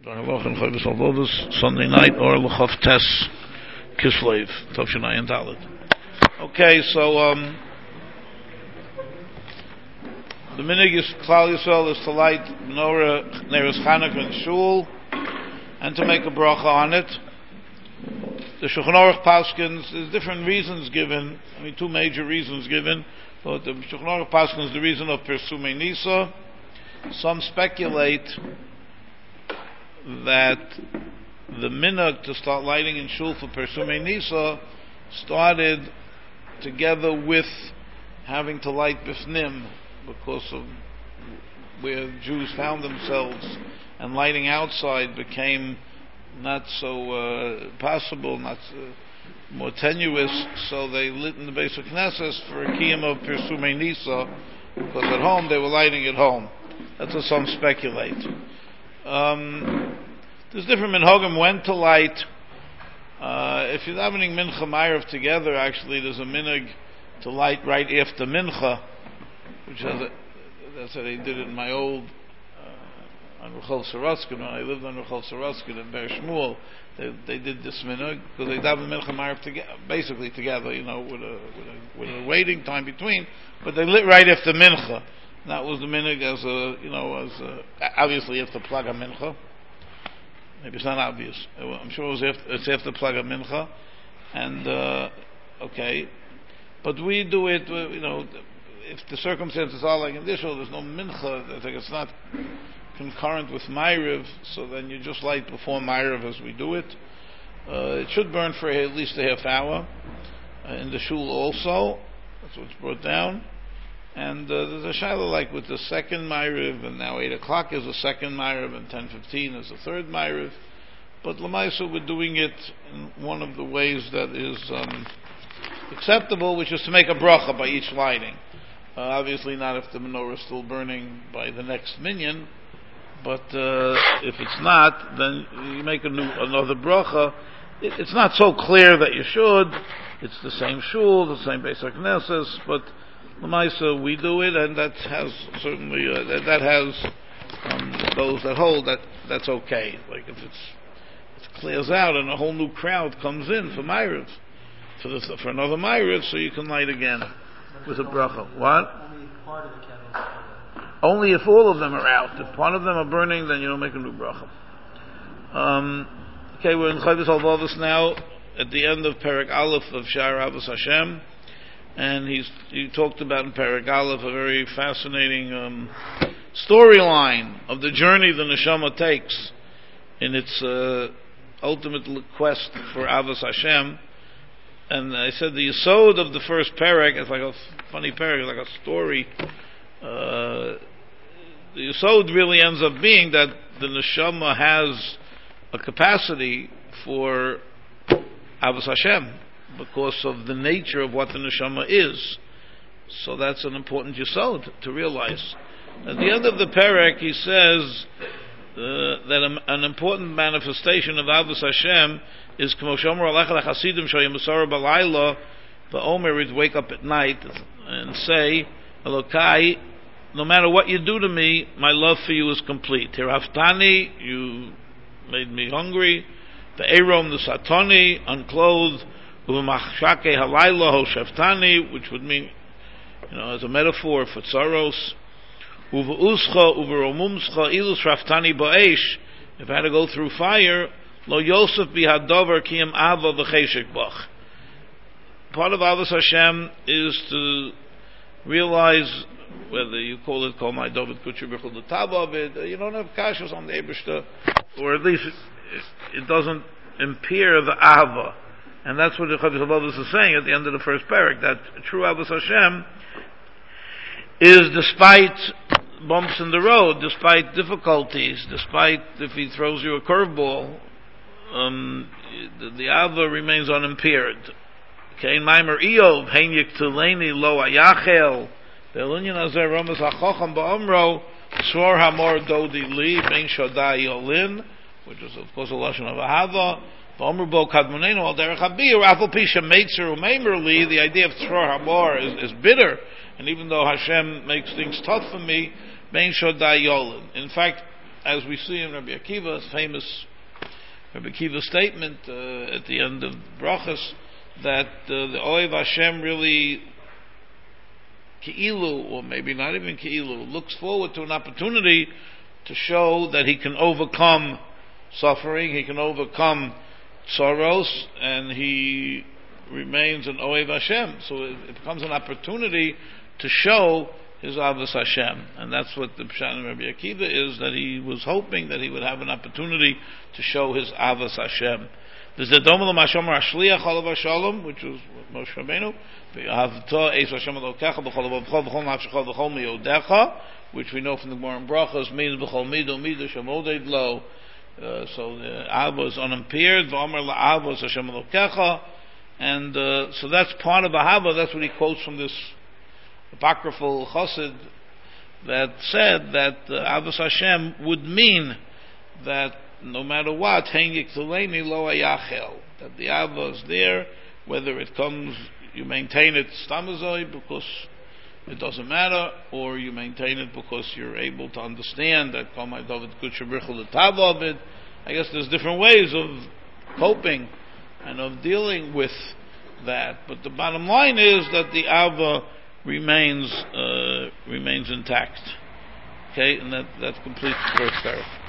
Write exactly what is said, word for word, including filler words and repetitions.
Sunday night, or L'chav Tes Kislev, Tovshinai and Dalit. Okay, so um, the minig is Klal Yisrael is to light menorah Neres Chanukah and Shul, and to make a bracha on it. The Shulchan Aruch Paskins, there's different reasons given. I mean, two major reasons given. But the Shulchan Aruch Paskins, the reason of Persumei Nisa. Some speculate that the minhag to start lighting in shul for Persumei Nisa started together with having to light bifnim, because of where Jews found themselves, and lighting outside became not so uh, possible, not uh, more tenuous, so they lit in the base of Knesset for a kiyum of Persumei Nisa, because at home they were lighting at home. That's what some speculate. Um, there's different minhagim when to light. Uh, if you're davening mincha ma'ariv together, actually there's a minhag to light right after mincha, which has a, that's how they did it in my old uh, on Rechov Saroskin, when I lived on Rechov Saroskin in Ber Shmuel. They, they did this minhag because they daven mincha ma'ariv together, basically together, you know, with a, with a with a waiting time between, but they lit right after mincha. That was the minhag as a, you know, as a, obviously you have to plug a mincha. Maybe it's not obvious. I'm sure it was after, it's after plug a mincha, and uh, okay, but we do it. You know, if the circumstances are like in this, or there's no mincha, I think it's not concurrent with ma'ariv, so then you just light before ma'ariv as we do it. Uh, it should burn for at least a half hour uh, in the shul also. That's what's brought down. And uh, there's a shaila like with the second ma'ariv, and now eight o'clock is the second ma'ariv, and ten fifteen is the third ma'ariv. But l'maisa, we're doing it in one of the ways that is um, acceptable, which is to make a bracha by each lighting. Uh, obviously not if the menorah is still burning by the next minyan, but uh, if it's not, then you make a new, another bracha. It, it's not so clear that you should. It's the same shul, the same Beis HaKnesses, but l'maisa, we do it, and that has certainly uh, that, that has um, those that hold that that's okay. Like if it's it clears out and a whole new crowd comes in for ma'ariv, for the, for another ma'ariv, so you can light again with a bracha. What? Only part of the candles. Only if all of them are out. If part of them are burning, then you don't make a new bracha. Um, okay, we're in Chayvus Halvavos now at the end of Perek Aleph of Sha'ar Ahavas Hashem. And he's, he talked about in Perek Aleph a very fascinating um, storyline of the journey the neshama takes in its uh, ultimate quest for Avos Hashem. And I said the yesod of the first Perek, it's like a funny Perek, like a story. Uh, the yesod really ends up being that the neshama has a capacity for Avos Hashem, because of the nature of what the neshama is. So that's an important yesod to realize. At the end of the perek, he says uh, that a, an important manifestation of Avos Hashem is K'mo shomer alecha lechasidim shoyim b'layla, the Omer is wake up at night and say, Elokai, no matter what you do to me, my love for you is complete. Tiraftani, you made me hungry. The Erom, the Satani, unclothed. Uv'machshake halayla hosheftani, which would mean, you know, as a metaphor for tzaros. Uv'uscha uv'romumscha ilus raftani ba'esh. If I had to go through fire, lo Yosef bihadover kiyam ava v'cheshek bach. Part of Avos Hashem is to realize, whether you call it Kol My David Kutcher B'chol the Tab of it, you don't have kashas on the Eibishter, or at least it, it doesn't impair the Ava. And that's what the Chavos Halvavos is saying at the end of the first parak, that true Avos Hashem is, despite bumps in the road, despite difficulties, despite if he throws you a curveball, um, the, the Ava remains unimpaired. Kein Maimer Iyov, Hein Yiktuleni Lo Ayachel, Ve'elunyan Azer Ramas HaChocham Ba'omro, Swor Hamor Dodi Li, Ben Shodai Yolin, which is of course a lashon of Ahava. The idea of Tzror Hamor is, is bitter, and even though Hashem makes things tough for me, in fact, as we see in Rabbi Akiva's famous Rabbi Akiva's statement uh, at the end of Brachas, that uh, the Ohev Hashem really Ki'ilu, or maybe not even Ki'ilu, looks forward to an opportunity to show that he can overcome suffering, he can overcome sorrows, and he remains an Ohev Hashem. So it, it becomes an opportunity to show his Avos Hashem. And that's what the Pshat of Rabbi Akiva is, that he was hoping that he would have an opportunity to show his Avos Hashem. There's the Dom L'Mashomer Ashliach Olav Shalom, which was Moshe Rabbeinu, which we know from the Gemara in Brachos means B'chol Mido Mido Shemoded Lo. Uh, so the Ava is unimpaired. V'Omer LaAva is Hashem Elokecha, and uh, so that's part of the Hava. That's what he quotes from this apocryphal Chassid that said that uh, Avos Hashem would mean that no matter what, Henyik Tuleni Lo Ayachel, that the Ava is there, whether it comes, you maintain it stamazoi because it doesn't matter, or you maintain it because you're able to understand that Komai David Kutshabrichel the Tava of it. I guess there's different ways of coping and of dealing with that, but the bottom line is that the Ava remains uh, remains intact. Okay, and that that completes the first paragraph.